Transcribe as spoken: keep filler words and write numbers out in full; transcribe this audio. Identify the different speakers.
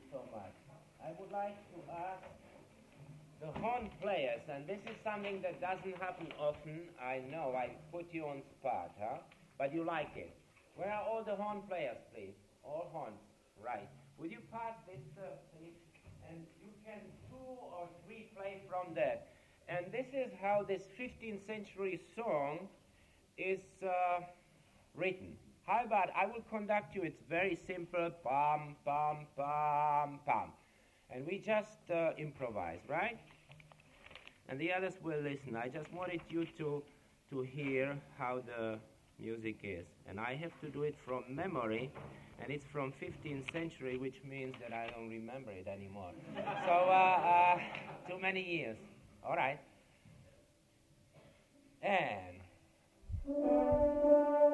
Speaker 1: so much. I would like to ask the horn players, and this is something that doesn't happen often. I know, I put you on spot, huh? But you like it. Where are all the horn players, please? All horns, right. Would you pass this, uh, please? And you can two or three play from that. And this is how this fifteenth century song is uh, written. How about I will conduct you, it's very simple, pam, pam, pam, pam. And we just uh, improvise, right? And the others will listen. I just wanted you to, to hear how the music is. And I have to do it from memory, and it's from fifteenth century, which means that I don't remember it anymore. So, uh, uh, too many years. All right. And...